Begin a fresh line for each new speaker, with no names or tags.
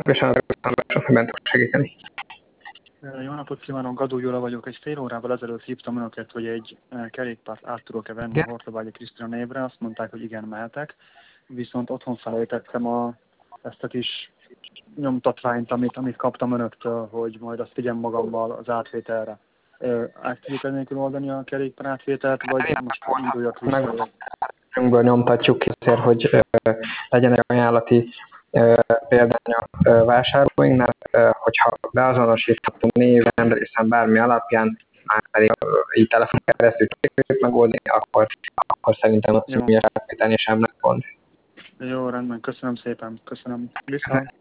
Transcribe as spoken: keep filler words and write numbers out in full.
és az megben tudok segíteni.
Jó napot kívánok, Gadó Gyula vagyok. Egy fél órával ezelőtt hívtam önöket, hogy egy kerékpárt át tudok-e venni Hortobágyi Krisztina névre. Azt mondták, hogy igen, mehetek. Viszont otthon felejtettem a, ezt a kis nyomtatványt, amit, amit kaptam önöktől, hogy majd azt vigyem magammal az átvételre. Át tudjuk nélkül oldani a kerékpár átvételt, vagy most induljak vissza?
Meg nyomtatjuk kétszer, hogy uh, legyen egy ajánlati uh, példány a uh, vásárlóinknál, uh, hogyha beazonosítható néven, hiszen bármi alapján, már pedig uh, így telefon keresztül tudjuk megoldani, akkor, akkor szerintem a személyes átvételni sem lesz gond.
Jó, rendben, köszönöm szépen, köszönöm. Viszont.